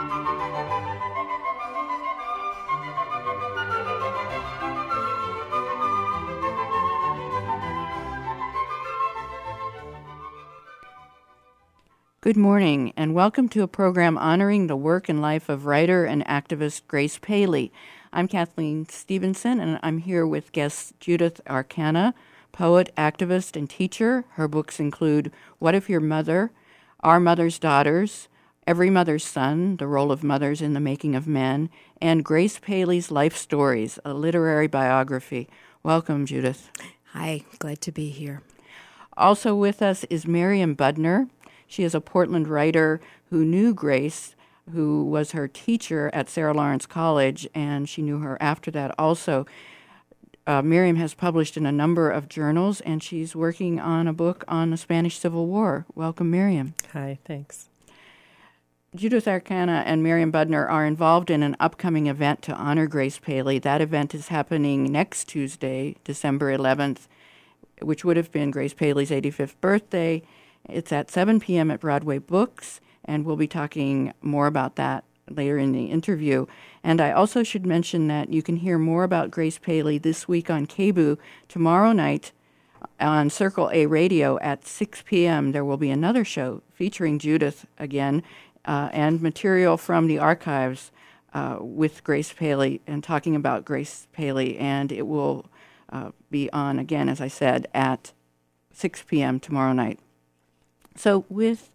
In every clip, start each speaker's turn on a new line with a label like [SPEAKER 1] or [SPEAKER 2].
[SPEAKER 1] Good morning, and welcome to a program honoring the work and life of writer and activist Grace Paley. I'm Kathleen Stevenson, and I'm here with guest Judith Arcana, poet, activist, and teacher. Her books include What If Your Mother, Our Mother's Daughters, Every Mother's Son, The Role of Mothers in the Making of Men, and Grace Paley's Life Stories, a literary biography. Welcome, Judith.
[SPEAKER 2] Hi, glad to be here.
[SPEAKER 1] Also with us is Miriam Budner. She is a Portland writer who knew Grace, who was her teacher at Sarah Lawrence College, and she knew her after that also. Miriam has published in a number of journals, and she's working on a book on the Spanish Civil War. Welcome, Miriam.
[SPEAKER 3] Hi, thanks.
[SPEAKER 1] Judith Arcana and Miriam Budner are involved in an upcoming event to honor Grace Paley. That event is happening next Tuesday, December 11th, which would have been Grace Paley's 85th birthday. It's at 7 p.m. at Broadway Books, and we'll be talking more about that later in the interview. And I also should mention that you can hear more about Grace Paley this week on KBOO. Tomorrow night on Circle A Radio at 6 p.m. there will be another show featuring Judith again and material from the archives with Grace Paley and talking about Grace Paley. And it will be on again, as I said, at 6 p.m. tomorrow night. So with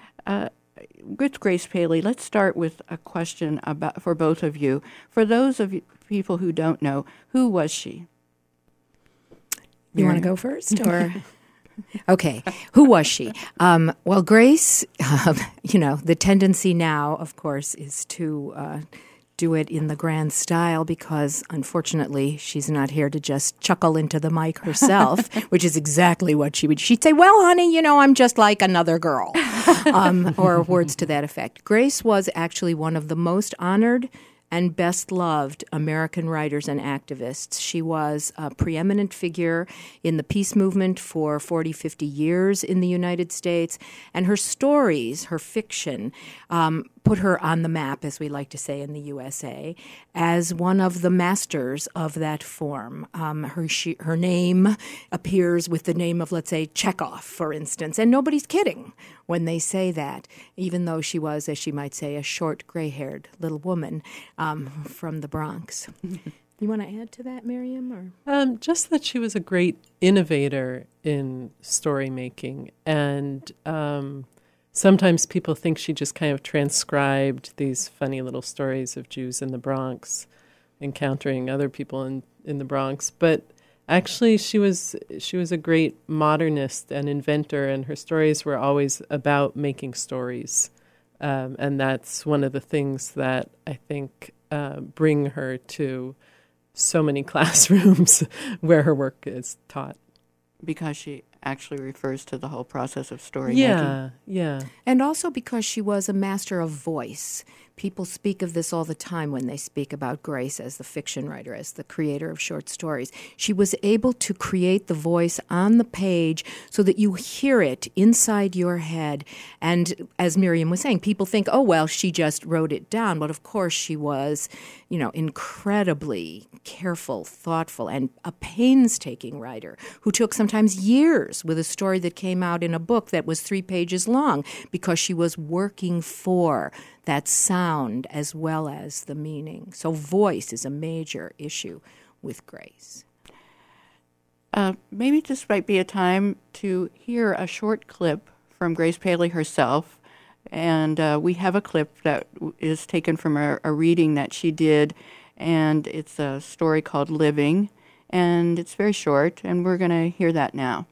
[SPEAKER 1] Grace Paley, let's start with a question for both of you. For those of you, people who don't know, who was she?
[SPEAKER 2] You want to go first, or? Okay, who was she? Well, Grace, the tendency now, of course, is to do it in the grand style because, unfortunately, she's not here to just chuckle into the mic herself, which is exactly what she would. She'd say, well, honey, I'm just like another girl, or words to that effect. Grace was actually one of the most honored and best-loved American writers and activists. She was a preeminent figure in the peace movement for 40, 50 years in the United States, and her stories, her fiction, put her on the map, as we like to say in the USA, as one of the masters of that form. Her name appears with the name of, let's say, Chekhov, for instance, and nobody's kidding when they say that, even though she was, as she might say, a short, gray-haired little woman from the Bronx. You want to add to that, Miriam? Or?
[SPEAKER 3] Just that she was a great innovator in story making, and sometimes people think she just kind of transcribed these funny little stories of Jews in the Bronx encountering other people in the Bronx. But actually, she was a great modernist and inventor, and her stories were always about making stories. And that's one of the things that I think bring her to so many classrooms where her work is taught.
[SPEAKER 1] Because she actually refers to the whole process of story making.
[SPEAKER 3] Yeah.
[SPEAKER 2] And also because she was a master of voice. People speak of this all the time when they speak about Grace as the fiction writer, as the creator of short stories. She was able to create the voice on the page so that you hear it inside your head. And as Miriam was saying, people think, oh, well, she just wrote it down. But of course she was, incredibly careful, thoughtful, and a painstaking writer who took sometimes years with a story that came out in a book that was 3 pages long because she was working for that sound as well as the meaning. So voice is a major issue with Grace.
[SPEAKER 1] Maybe this might be a time to hear a short clip from Grace Paley herself. And we have a clip that is taken from a reading that she did, and it's a story called Living, and it's very short, and we're going to hear that now.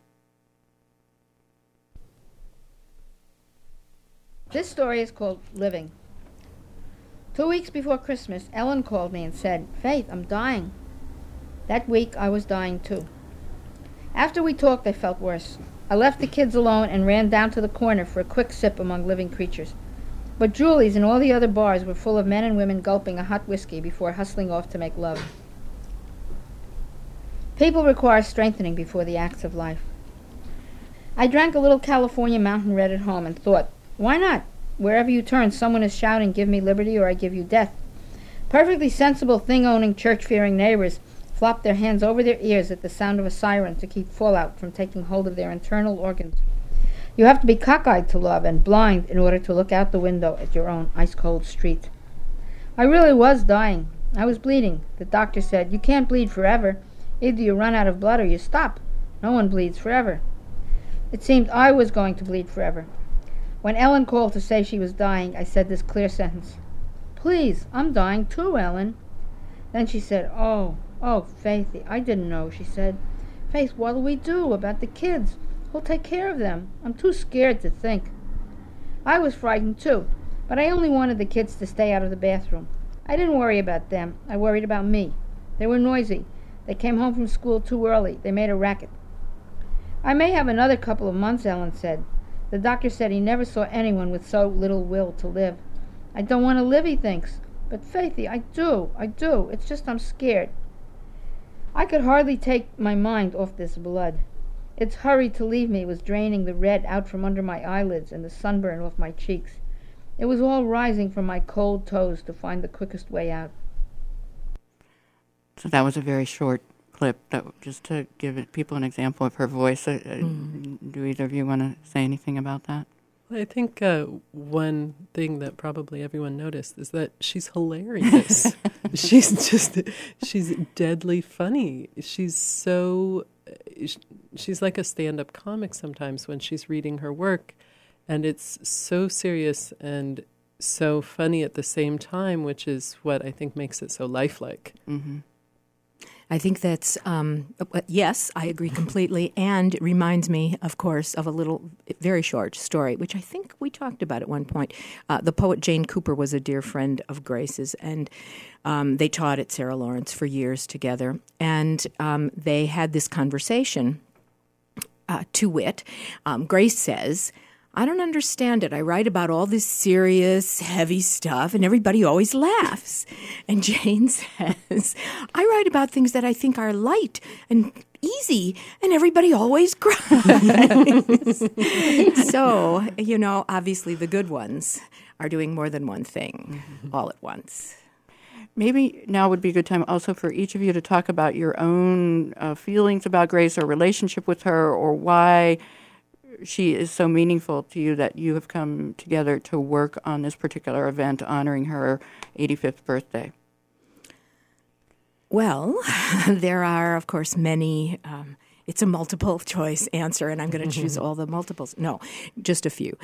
[SPEAKER 4] This story is called Living. 2 weeks before Christmas, Ellen called me and said, Faith, I'm dying. That week, I was dying too. After we talked, I felt worse. I left the kids alone and ran down to the corner for a quick sip among living creatures. But Julie's and all the other bars were full of men and women gulping a hot whiskey before hustling off to make love. People require strengthening before the acts of life. I drank a little California Mountain Red at home and thought, why not? Wherever you turn, someone is shouting, "Give me liberty or I give you death." Perfectly sensible, thing-owning, church-fearing neighbors flop their hands over their ears at the sound of a siren to keep fallout from taking hold of their internal organs. You have to be cockeyed to love and blind in order to look out the window at your own ice-cold street. I really was dying. I was bleeding. The doctor said, "You can't bleed forever. Either you run out of blood or you stop. No one bleeds forever." It seemed I was going to bleed forever. When Ellen called to say she was dying, I said this clear sentence: "Please, I'm dying too, Ellen." Then she said, Oh, Faithy, I didn't know," she said. "Faith, what'll we do about the kids? Who'll take care of them? I'm too scared to think." I was frightened too, but I only wanted the kids to stay out of the bathroom. I didn't worry about them. I worried about me. They were noisy. They came home from school too early. They made a racket. "I may have another couple of months," Ellen said. "The doctor said he never saw anyone with so little will to live. I don't want to live," he thinks. "But, Faithy, I do. It's just I'm scared." I could hardly take my mind off this blood. Its hurry to leave me was draining the red out from under my eyelids and the sunburn off my cheeks. It was all rising from my cold toes to find the quickest way out.
[SPEAKER 1] So that was a very short clip, just to give people an example of her voice. Do either of you want to say anything about that?
[SPEAKER 3] I think one thing that probably everyone noticed is that she's hilarious. she's deadly funny. She's like a stand-up comic sometimes when she's reading her work, and it's so serious and so funny at the same time, which is what I think makes it so lifelike.
[SPEAKER 1] Mm-hmm.
[SPEAKER 2] I think that's, yes, I agree completely. And it reminds me, of course, of a little, very short story, which I think we talked about at one point. The poet Jane Cooper was a dear friend of Grace's, and they taught at Sarah Lawrence for years together. And they had this conversation, to wit, Grace says, "I don't understand it. I write about all this serious, heavy stuff, and everybody always laughs." And Jane says, "I write about things that I think are light and easy, and everybody always cries." So, obviously the good ones are doing more than one thing all at once.
[SPEAKER 1] Maybe now would be a good time also for each of you to talk about your own feelings about Grace or relationship with her, or why she is so meaningful to you that you have come together to work on this particular event honoring her 85th birthday.
[SPEAKER 2] Well, there are, of course, many. It's a multiple choice answer, and I'm going to choose all the multiples. No, just a few.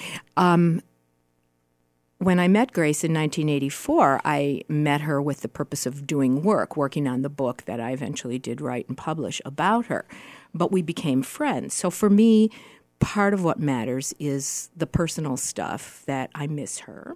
[SPEAKER 2] When I met Grace in 1984, I met her with the purpose of doing working on the book that I eventually did write and publish about her. But we became friends. So for me, part of what matters is the personal stuff, that I miss her,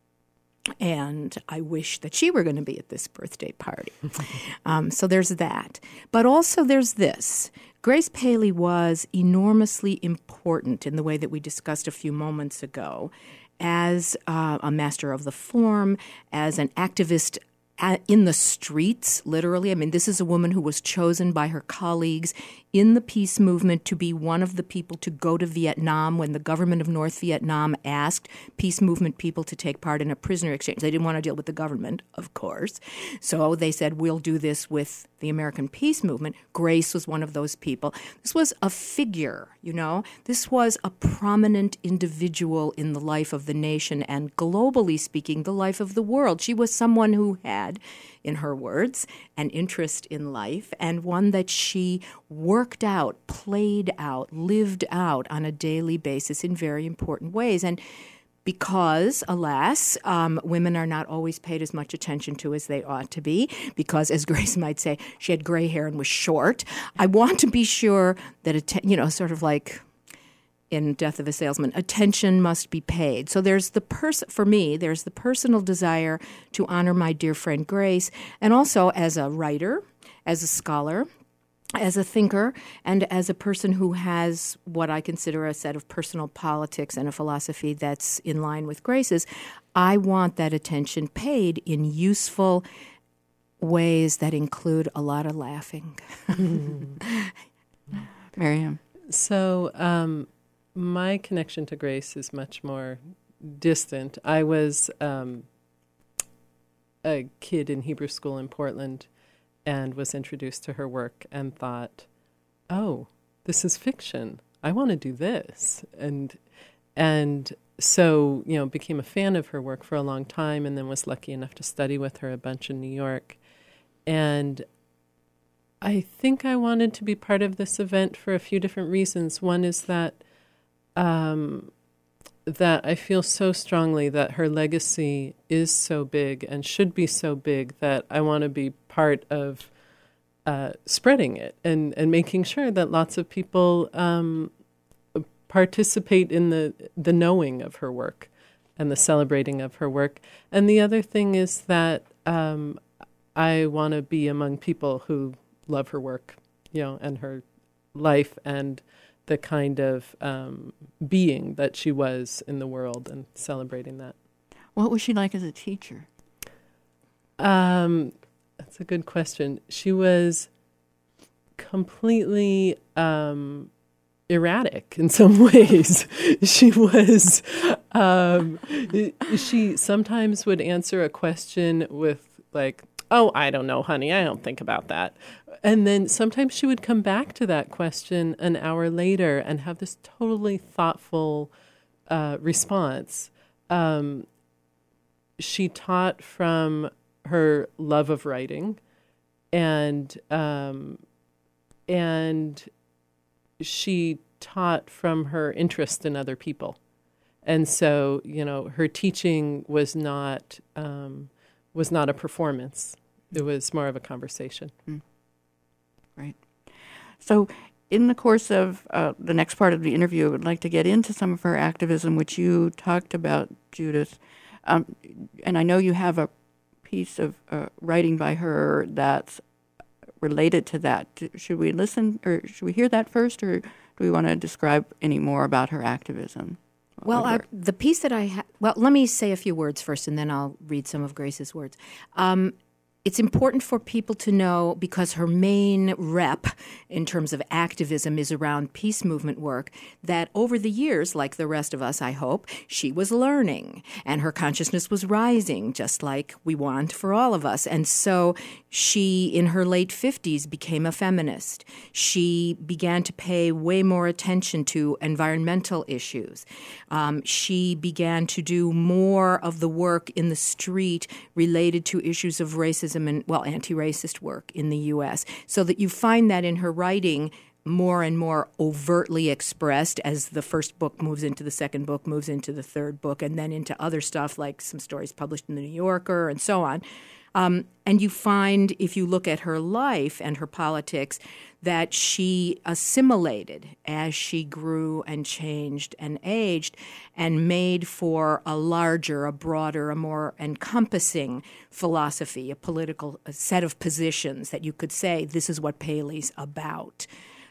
[SPEAKER 2] and I wish that she were going to be at this birthday party. So there's that. But also there's this. Grace Paley was enormously important in the way that we discussed a few moments ago, as a master of the form, as an activist in the streets, literally. I mean, this is a woman who was chosen by her colleagues in the peace movement to be one of the people to go to Vietnam when the government of North Vietnam asked peace movement people to take part in a prisoner exchange. They didn't want to deal with the government, of course. So they said, we'll do this with the American peace movement. Grace was one of those people. This was a figure, This was a prominent individual in the life of the nation and, globally speaking, the life of the world. She was someone who had, in her words, an interest in life, and one that she worked out, played out, lived out on a daily basis in very important ways. And because, alas, women are not always paid as much attention to as they ought to be, because, as Grace might say, she had gray hair and was short. I want to be sure that, sort of like in Death of a Salesman, attention must be paid. So there's for me, there's the personal desire to honor my dear friend Grace, and also as a writer, as a scholar, as a thinker, and as a person who has what I consider a set of personal politics and a philosophy that's in line with Grace's, I want that attention paid in useful ways that include a lot of laughing.
[SPEAKER 1] Miriam.
[SPEAKER 3] So my connection to Grace is much more distant. I was a kid in Hebrew school in Portland and was introduced to her work and thought, oh, this is fiction. I want to do this. And so, became a fan of her work for a long time, and then was lucky enough to study with her a bunch in New York. And I think I wanted to be part of this event for a few different reasons. One is that that I feel so strongly that her legacy is so big and should be so big that I want to be part of spreading it and making sure that lots of people participate in the knowing of her work and the celebrating of her work. And the other thing is that I want to be among people who love her work, and her life and the kind of being that she was in the world, and celebrating that.
[SPEAKER 1] What was she like as a teacher?
[SPEAKER 3] That's a good question. She was completely erratic in some ways. She was, she sometimes would answer a question with like, oh, I don't know, honey, I don't think about that. And then sometimes she would come back to that question an hour later and have this totally thoughtful response. She taught from her love of writing, and she taught from her interest in other people. And so, her teaching was not a performance. It was more of a conversation.
[SPEAKER 1] Right. So in the course of the next part of the interview, I would like to get into some of her activism, which you talked about, Judith. And I know you have a piece of writing by her that's related to that. Should we listen, or should we hear that first, or do we want to describe any more about her activism?
[SPEAKER 2] Well, the piece that I have, let me say a few words first, and then I'll read some of Grace's words. It's important for people to know, because her main rep in terms of activism is around peace movement work, that over the years, like the rest of us, I hope, she was learning and her consciousness was rising, just like we want for all of us. And so she, in her late 50s, became a feminist. She began to pay way more attention to environmental issues. She began to do more of the work in the street related to issues of racism and, anti-racist work in the U.S., so that you find that in her writing more and more overtly expressed as the first book moves into the second book, moves into the third book, and then into other stuff like some stories published in the New Yorker and so on. And you find, if you look at her life and her politics, that she assimilated as she grew and changed and aged, and made for a larger, a broader, a more encompassing philosophy, a set of positions that you could say, this is what Paley's about.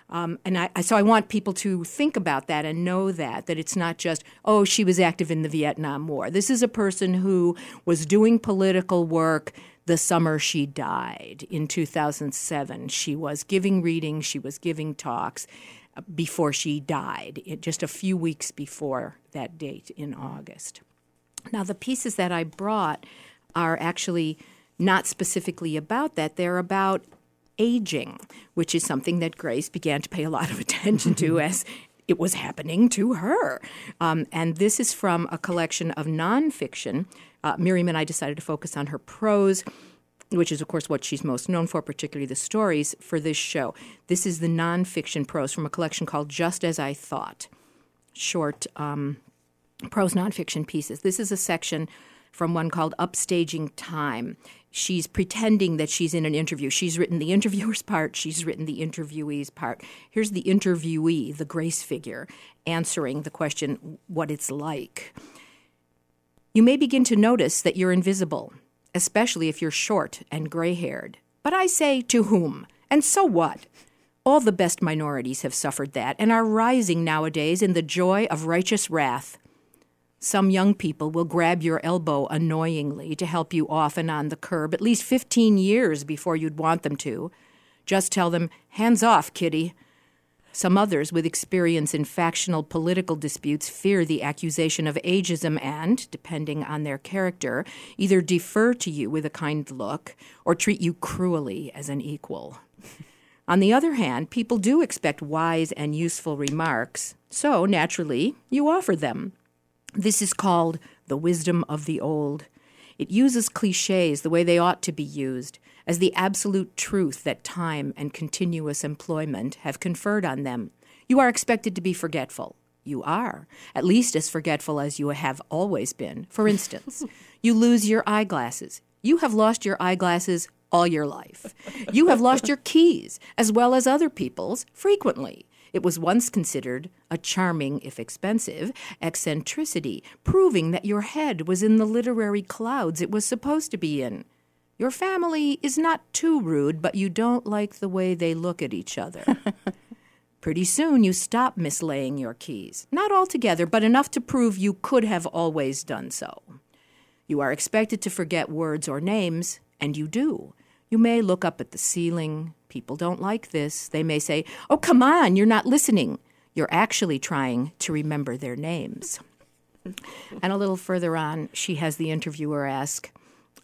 [SPEAKER 2] So I want people to think about that and know that it's not just, oh, she was active in the Vietnam War. This is a person who was doing political work the summer she died in 2007. She was giving readings, she was giving talks before she died, just a few weeks before that date in August. Now, the pieces that I brought are actually not specifically about that. They're about aging, which is something that Grace began to pay a lot of attention to as it was happening to her. And this is from a collection of nonfiction. Miriam and I decided to focus on her prose, which is, of course, what she's most known for, particularly the stories, for this show. This is the nonfiction prose from a collection called Just As I Thought, short prose nonfiction pieces. This is a section from one called Upstaging Time. She's pretending that she's in an interview. She's written the interviewer's part. She's written the interviewee's part. Here's the interviewee, the Grace figure, answering the question, what it's like. You may begin to notice that you're invisible, especially if you're short and gray-haired. But I say, to whom? And so what? All the best minorities have suffered that and are rising nowadays in the joy of righteous wrath. Some young people will grab your elbow annoyingly to help you off and on the curb at least 15 years before you'd want them to. Just tell them, hands off, kitty. Some others, with experience in factional political disputes, fear the accusation of ageism and, depending on their character, either defer to you with a kind look or treat you cruelly as an equal. On the other hand, people do expect wise and useful remarks, so naturally you offer them. This is called the wisdom of the old. It uses cliches the way they ought to be used, as the absolute truth that time and continuous employment have conferred on them. You are expected to be forgetful. You are, at least as forgetful as you have always been. For instance, you lose your eyeglasses. You have lost your eyeglasses all your life. You have lost your keys, as well as other people's, frequently. It was once considered a charming, if expensive, eccentricity, proving that your head was in the literary clouds it was supposed to be in. Your family is not too rude, but you don't like the way they look at each other. Pretty soon you stop mislaying your keys. Not altogether, but enough to prove you could have always done so. You are expected to forget words or names, and you do. You may look up at the ceiling. People don't like this. They may say, "Oh, come on, you're not listening." You're actually trying to remember their names. And a little further on, she has the interviewer ask,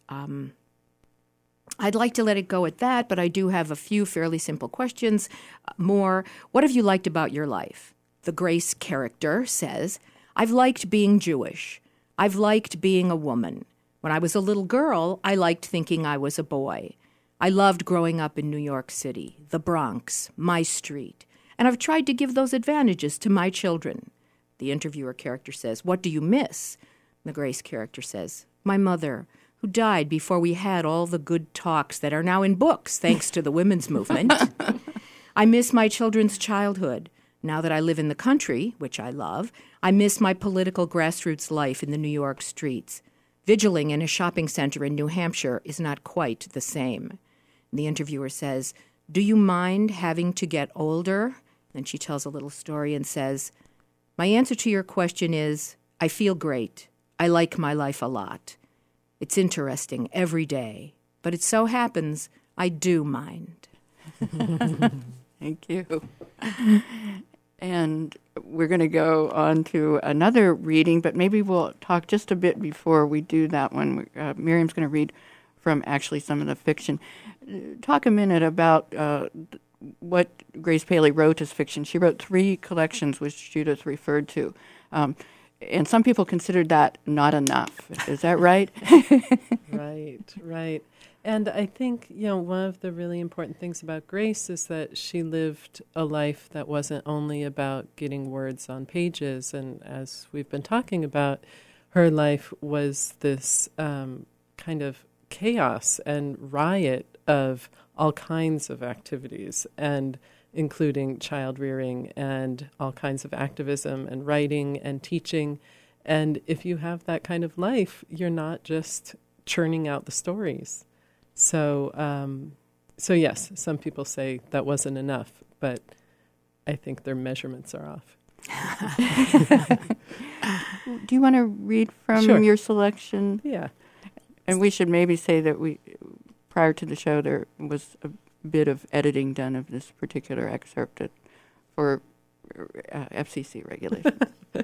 [SPEAKER 2] I'd like to let it go at that, but I do have a few fairly simple questions. More, what have you liked about your life? The Grace character says, I've liked being Jewish. I've liked being a woman. When I was a little girl, I liked thinking I was a boy. I loved growing up in New York City, the Bronx, my street, and I've tried to give those advantages to my children. The interviewer character says, what do you miss? The Grace character says, my mother, who died before we had all the good talks that are now in books, thanks to the women's movement. I miss my children's childhood. Now that I live in the country, which I love, I miss my political grassroots life in the New York streets. Vigiling in a shopping center in New Hampshire is not quite the same. The interviewer says, do you mind having to get older? Then she tells a little story and says, my answer to your question is, I feel great. I like my life a lot. It's interesting every day, but it so happens I do mind.
[SPEAKER 1] Thank you. And we're going to go on to another reading, but maybe we'll talk just a bit before we do that one. Miriam's going to read from actually some of the fiction. Talk a minute about what Grace Paley wrote as fiction. She wrote 3 collections, which Judith referred to. And some people considered that not enough. Is that right?
[SPEAKER 3] Right. And I think, one of the really important things about Grace is that she lived a life that wasn't only about getting words on pages. And as we've been talking about, her life was this kind of chaos and riot of all kinds of activities, and including child rearing and all kinds of activism and writing and teaching. And if you have that kind of life, you're not just churning out the stories. So yes, some people say that wasn't enough, but I think their measurements are off.
[SPEAKER 1] Do you want to read from your selection?
[SPEAKER 3] Yeah.
[SPEAKER 1] And we should maybe say that prior to the show, there was a bit of editing done of this particular excerpt for FCC regulation.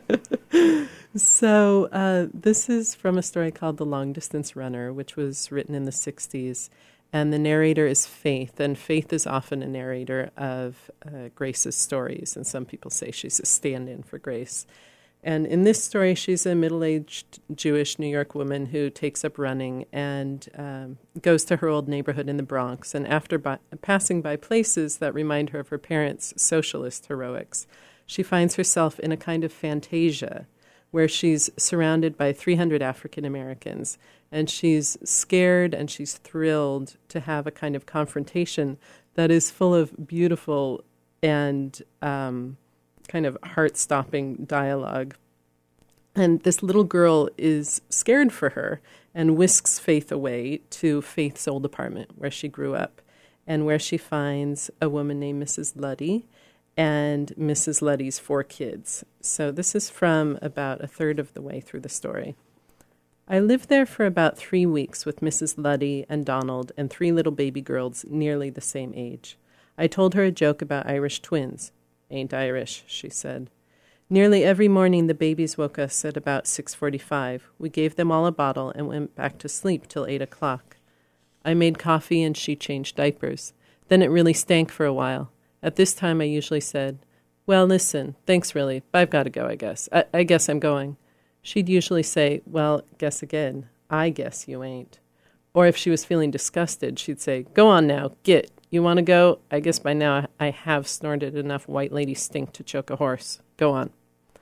[SPEAKER 3] So this is from a story called The Long Distance Runner, which was written in the 60s. And the narrator is Faith, and Faith is often a narrator of Grace's stories, and some people say she's a stand-in for Grace. And in this story, she's a middle-aged Jewish New York woman who takes up running and goes to her old neighborhood in the Bronx. And after passing by places that remind her of her parents' socialist heroics, she finds herself in a kind of fantasia where she's surrounded by 300 African Americans. And she's scared and she's thrilled to have a kind of confrontation that is full of beautiful and kind of heart-stopping dialogue. And this little girl is scared for her and whisks Faith away to Faith's old apartment where she grew up and where she finds a woman named Mrs. Luddy and Mrs. Luddy's 4 kids. So this is from about a third of the way through the story. I lived there for about 3 weeks with Mrs. Luddy and Donald and 3 little baby girls nearly the same age. I told her a joke about Irish twins. Ain't Irish, she said. Nearly every morning the babies woke us at about 6:45. We gave them all a bottle and went back to sleep till 8 o'clock. I made coffee and she changed diapers. Then it really stank for a while. At this time I usually said, well, listen, thanks really, but I've got to go, I guess. I guess I'm going. She'd usually say, well, guess again. I guess you ain't. Or if she was feeling disgusted, she'd say, go on now, git. You want to go? I guess by now I have snorted enough white lady stink to choke a horse. Go on.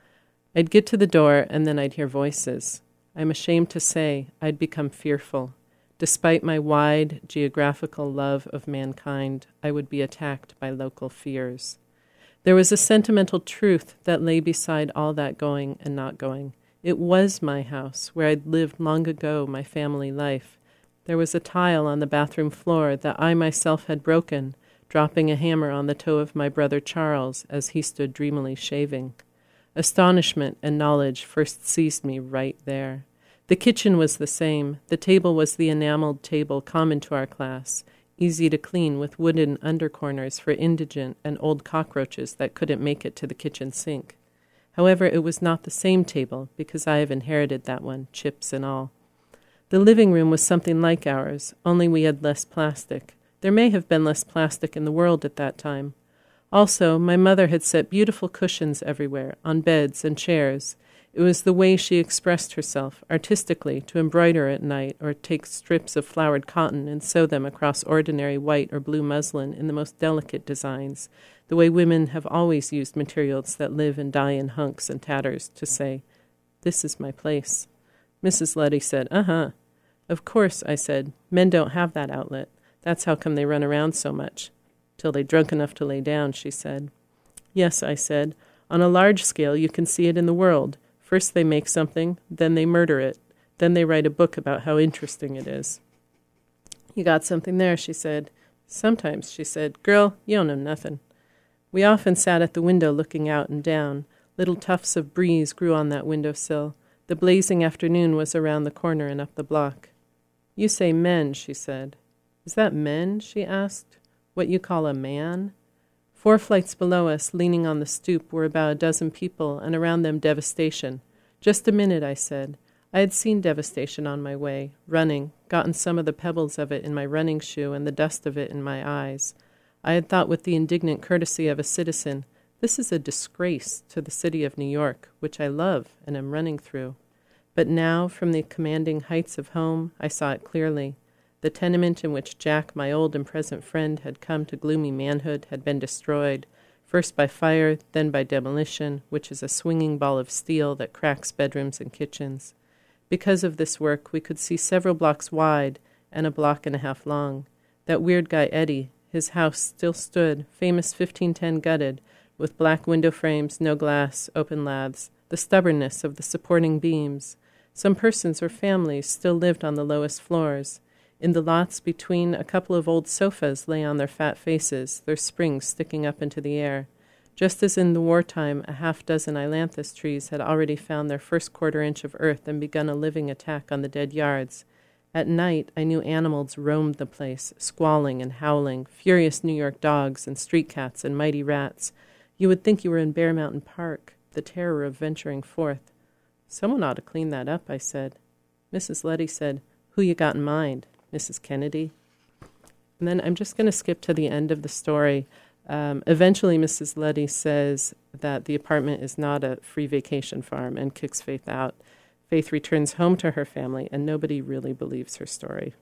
[SPEAKER 3] I'd get to the door, and then I'd hear voices. I'm ashamed to say I'd become fearful. Despite my wide geographical love of mankind, I would be attacked by local fears. There was a sentimental truth that lay beside all that going and not going. It was my house, where I'd lived long ago my family life. There was a tile on the bathroom floor that I myself had broken, dropping a hammer on the toe of my brother Charles as he stood dreamily shaving. Astonishment and knowledge first seized me right there. The kitchen was the same. The table was the enameled table common to our class, easy to clean with wooden undercorners for indigent and old cockroaches that couldn't make it to the kitchen sink. However, it was not the same table, because I have inherited that one, chips and all. The living room was something like ours, only we had less plastic. There may have been less plastic in the world at that time. Also, my mother had set beautiful cushions everywhere, on beds and chairs. It was the way she expressed herself, artistically, to embroider at night or take strips of flowered cotton and sew them across ordinary white or blue muslin in the most delicate designs, the way women have always used materials that live and die in hunks and tatters to say, this is my place. Mrs. Luddy said, uh-huh. Of course, I said, men don't have that outlet. That's how come they run around so much. Till they drunk enough to lay down, she said. Yes, I said, on a large scale you can see it in the world. First they make something, then they murder it. Then they write a book about how interesting it is. You got something there, she said. Sometimes, she said. Girl, you don't know nothing. We often sat at the window looking out and down. Little tufts of breeze grew on that windowsill. The blazing afternoon was around the corner and up the block. You say men, she said. Is that men, she asked. What you call a man? 4 flights below us, leaning on the stoop, were about a dozen people, and around them devastation. Just a minute, I said. I had seen devastation on my way, running, gotten some of the pebbles of it in my running shoe and the dust of it in my eyes. I had thought with the indignant courtesy of a citizen, this is a disgrace to the city of New York, which I love and am running through. But now, from the commanding heights of home, I saw it clearly. The tenement in which Jack, my old and present friend, had come to gloomy manhood had been destroyed, first by fire, then by demolition, which is a swinging ball of steel that cracks bedrooms and kitchens. Because of this work, we could see several blocks wide and a block and a half long. That weird guy Eddie, his house still stood, famous 1510 gutted, with black window frames, no glass, open laths, the stubbornness of the supporting beams. Some persons or families still lived on the lowest floors. In the lots between, a couple of old sofas lay on their fat faces, their springs sticking up into the air. Just as in the wartime, a half-dozen ailanthus trees had already found their first quarter-inch of earth and begun a living attack on the dead yards. At night, I knew animals roamed the place, squalling and howling, furious New York dogs and street cats and mighty rats. You would think you were in Bear Mountain Park, the terror of venturing forth. Someone ought to clean that up, I said. Mrs. Luddy said, who you got in mind? Mrs. Kennedy. And then I'm just going to skip to the end of the story. Eventually, Mrs. Luddy says that the apartment is not a free vacation farm and kicks Faith out. Faith returns home to her family, and nobody really believes her story.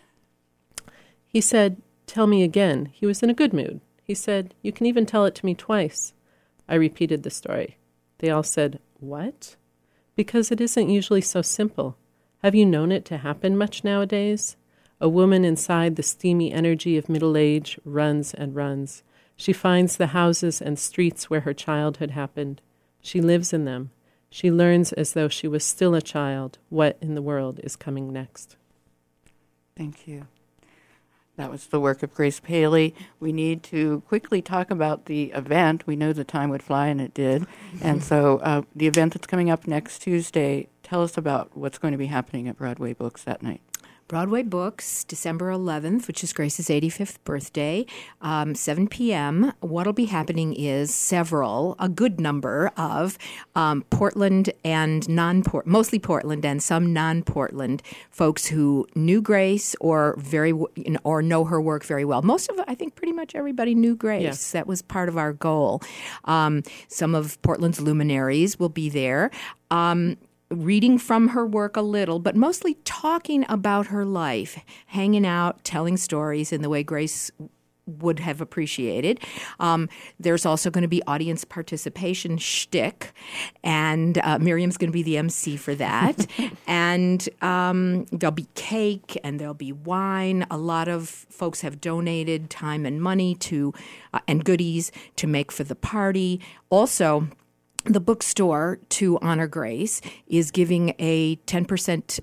[SPEAKER 3] He said, tell me again. He was in a good mood. He said, you can even tell it to me twice. I repeated the story. They all said, what? Because it isn't usually so simple. Have you known it to happen much nowadays? A woman inside the steamy energy of middle age runs and runs. She finds the houses and streets where her childhood happened. She lives in them. She learns as though she was still a child what in the world is coming next.
[SPEAKER 1] Thank you. That was the work of Grace Paley. We need to quickly talk about the event. We know the time would fly, and it did. And so the event that's coming up next Tuesday, tell us about what's going to be happening at Broadway Books that night.
[SPEAKER 2] Broadway Books, December 11th, which is Grace's 85th birthday, 7 p.m. What'll be happening is a good number of Portland and mostly Portland and some non-Portland folks who knew Grace or know her work very well. Most of, I think, pretty much everybody knew Grace.
[SPEAKER 3] Yes.
[SPEAKER 2] That was part of our goal. Some of Portland's luminaries will be there. Reading from her work a little, but mostly talking about her life, hanging out, telling stories in the way Grace would have appreciated. There's also going to be audience participation shtick, and Miriam's going to be the MC for that. And there'll be cake and there'll be wine. A lot of folks have donated time and money and goodies to make for the party. Also, the bookstore, to honor Grace, is giving a 10%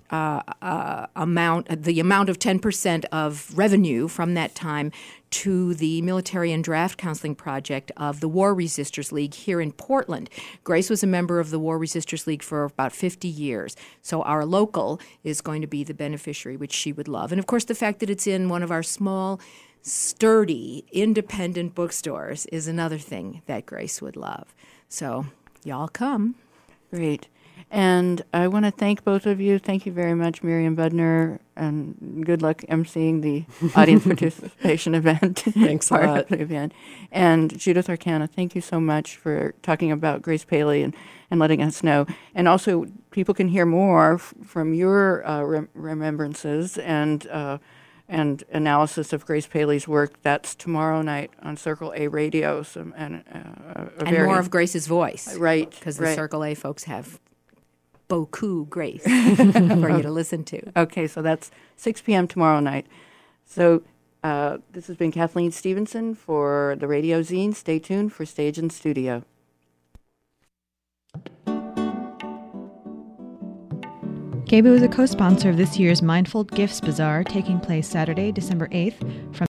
[SPEAKER 2] amount, the amount of 10% of revenue from that time to the Military and Draft Counseling Project of the War Resisters League here in Portland. Grace was a member of the War Resisters League for about 50 years, so our local is going to be the beneficiary, which she would love. And, of course, the fact that it's in one of our small, sturdy, independent bookstores is another thing that Grace would love. So y'all come.
[SPEAKER 1] Great. And I want to thank both of you. Thank you very much, Miriam Budner, and good luck emceeing the audience participation event.
[SPEAKER 3] Thanks a
[SPEAKER 1] part
[SPEAKER 3] lot.
[SPEAKER 1] of the event. And Judith Arcana, thank you so much for talking about Grace Paley and letting us know. And also, people can hear more from your remembrances and analysis of Grace Paley's work. That's tomorrow night on Circle A Radio. And
[SPEAKER 2] more of Grace's voice.
[SPEAKER 1] Right.
[SPEAKER 2] Because the Circle A folks have beaucoup Grace for you to listen to.
[SPEAKER 1] Okay, so that's 6 p.m. tomorrow night. So this has been Kathleen Stevenson for the Radio Zine. Stay tuned for Stage and Studio.
[SPEAKER 5] KBOO is a co-sponsor of this year's Mindful Gifts Bazaar, taking place Saturday, December 8th from